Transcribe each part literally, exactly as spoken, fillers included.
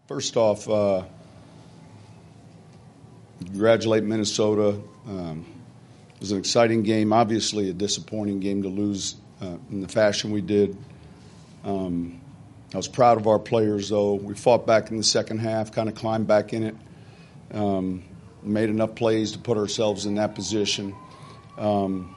First off, uh, congratulate Minnesota. Um, it was an exciting game, obviously a disappointing game to lose uh, in the fashion we did. Um, I was proud of our players, though. We fought back in the second half, kind of climbed back in it, um, made enough plays to put ourselves in that position. Um,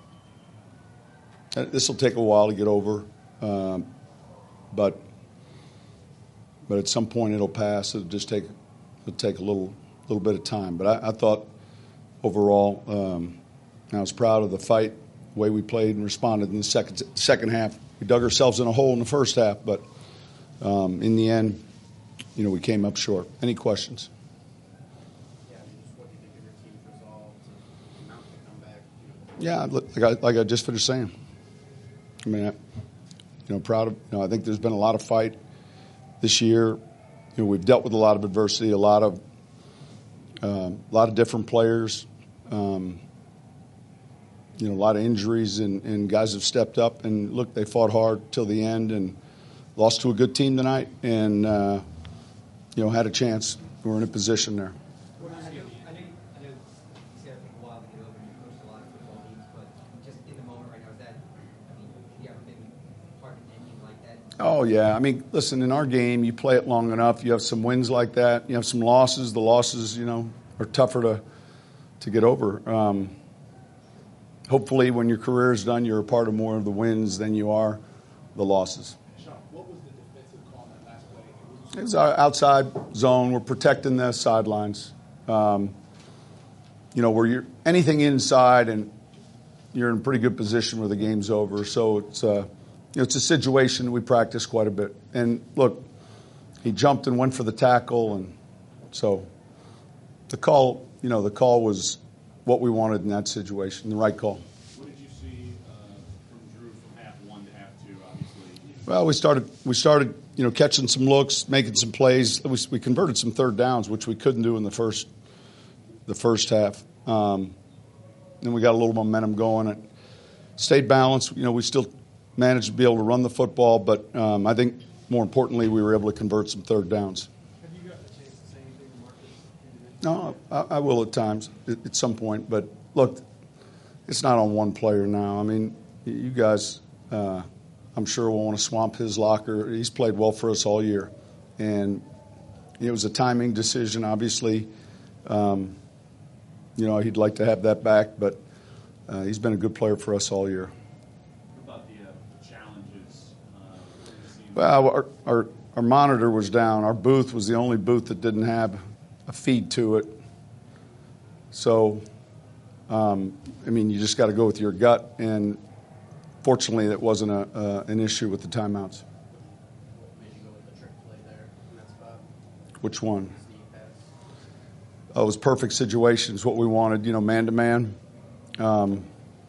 this will take a while to get over, uh, but but at some point it'll pass. It'll just take it'll take a little little bit of time. But I, I thought overall, um, I was proud of the fight, the way we played and responded in the second second half. We dug ourselves in a hole in the first half, but um, in the end, you know, we came up short. Any questions? Yeah, just what do you think of your team's resolve to mount the comeback? Yeah, like I, like I just finished saying. I mean, I, you know, proud of. You know, I think there's been a lot of fight this year. You know, we've dealt with a lot of adversity, a lot of, um, a lot of different players. Um, you know, a lot of injuries, and, and guys have stepped up. And look, they fought hard till the end, and lost to a good team tonight, and uh, you know, had a chance. We're in a position there. Oh, yeah. I mean, listen, in our game, you play it long enough. You have some wins like that. You have some losses. The losses, you know, are tougher to to get over. Um, hopefully, when your career is done, you're a part of more of the wins than you are the losses. Sean, what was the defensive call in that last play? It was our outside zone. We're protecting the sidelines. Um, you know, where you're anything inside, and you're in a pretty good position where the game's over. So it's uh, you know, it's a situation we practice quite a bit. And look, he jumped and went for the tackle, and so the call, you know, the call was what we wanted in that situation, the right call. What did you see uh, from Drew from half one to half two? Obviously, well, we started we started you know catching some looks, making some plays. We, we converted some third downs, which we couldn't do in the first the first half. Um, then we got a little momentum going. It stayed balanced. You know, we still managed to be able to run the football, but um, I think more importantly, we were able to convert some third downs. Have you gotten a chance to say anything to Marcus? No, I, I will at times, at, at some point. But look, it's not on one player now. I mean, you guys, uh, I'm sure will want to swamp his locker. He's played well for us all year, and it was a timing decision. Obviously, um, you know, he'd like to have that back, but uh, he's been a good player for us all year. Well, our, our our monitor was down. Our booth was the only booth that didn't have a feed to it. So, um, I mean, you just got to go with your gut. And fortunately, that wasn't a, uh, an issue with the timeouts. What made you go with the trick play there in that spot? Which one? Oh, it was perfect situations, what we wanted, you know, man-to-man. Um,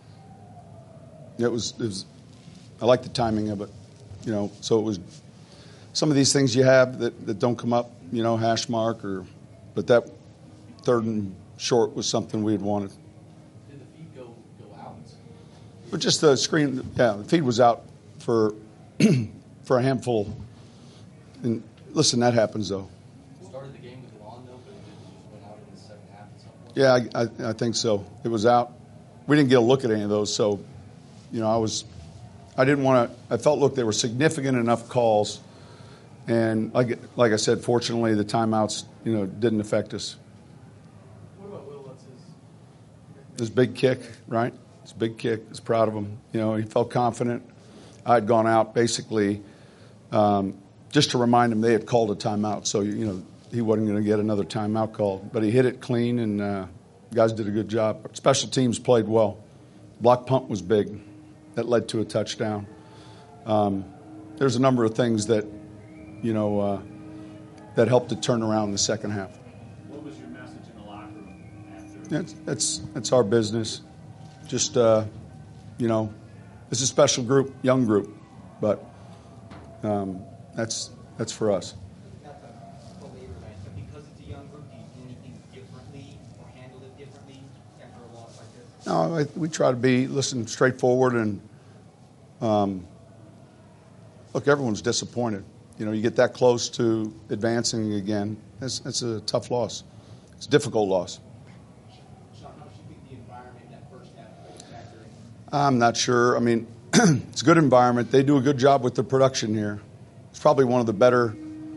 it was, it was, I like the timing of it. You know, so it was some of these things you have that, that don't come up, you know, hash mark or, but that third and short was something we had wanted. Did the feed go, go out? But just the screen, yeah, the feed was out for for a handful. And listen, that happens though. Started the game with Lawn though, but it just went out in the second half at some point. Yeah, I, I, I think so. It was out. We didn't get a look at any of those, so, you know, I was. I didn't want to. I felt, look, they were significant enough calls, and like like I said, fortunately, the timeouts, you know, didn't affect us. What about Will? What's his? His big kick, right? His big kick. I was proud of him. You know, he felt confident. I had gone out basically um, just to remind him they had called a timeout, so you know he wasn't going to get another timeout called. But he hit it clean, and uh, guys did a good job. Special teams played well. Block punt was big. That led to a touchdown. Um, there's a number of things that, you know, uh, that helped to turn around in the second half. What was your message in the locker room after? That's that's, that's our business. Just, uh, you know, it's a special group, young group, but um, that's that's for us. Not the believer, but because it's a young group, do you do anything differently or handle it differently after a loss like this? No, I, we try to be, listen, straightforward and, um, look, everyone's disappointed. you know, you get that close to advancing again. It's, it's a tough loss. It's a difficult loss. Sean, how much do you think the environment in that first half played a factor in? I'm not sure. I mean, it's a good environment. They do a good job with the production here. It's probably one of the better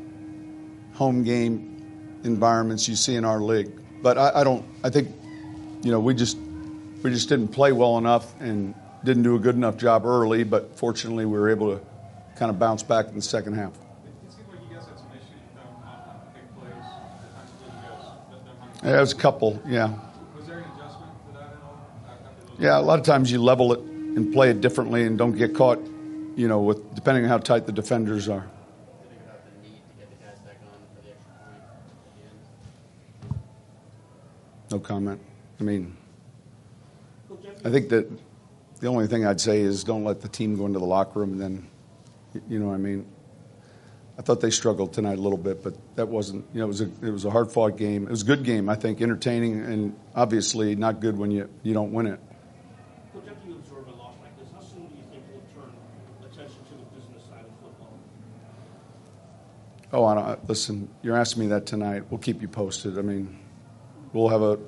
home game environments you see in our league. But I, I don't. I think, you know, we just we just didn't play well enough and didn't do a good enough job early. But fortunately, we were able to kind of bounce back in the second half. It seemed like you guys had some issues um, on big plays. Defensively, you guys let them hunt. Yeah, there was a couple. Yeah. Was there an adjustment to that at all? After those Yeah. A lot of times you level it and play it differently and don't get caught. You know, with depending on how tight the defenders are. Think about the need to get the guys back on for the extra point at the end. No comment. I mean, I think that the only thing I'd say is don't let the team go into the locker room and then, you know what I mean? I thought they struggled tonight a little bit, but that wasn't, you know, it was a, it was a hard-fought game. It was a good game, I think, entertaining and obviously not good when you, you don't win it. Coach, after you absorb a loss like this, how soon do you think you'll turn attention to the business side of football? Oh, I don't, listen, you're asking me that tonight. We'll keep you posted. I mean, we'll have a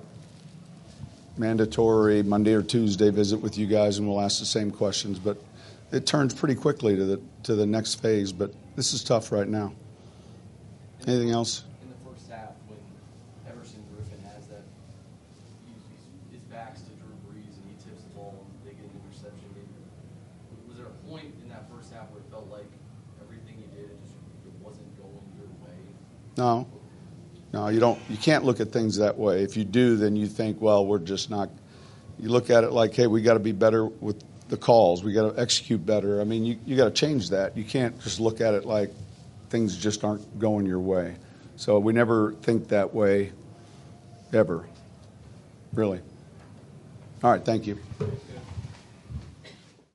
mandatory Monday or Tuesday visit with you guys, and we'll ask the same questions. But it turns pretty quickly to the to the next phase. But this is tough right now. Anything else? In the first half, when Everson Griffin has that, he's, he's, his back's to Drew Brees and he tips the ball and they get an interception. Was there a point in that first half where it felt like everything you did, it just it wasn't going your way? No. No, you don't. You can't look at things that way. If you do, then you think, well, we're just not. You look at it like, hey, we got to be better with the calls. We got to execute better. I mean, you you got to change that. You can't just look at it like things just aren't going your way. So we never think that way, ever. Really. All right. Thank you.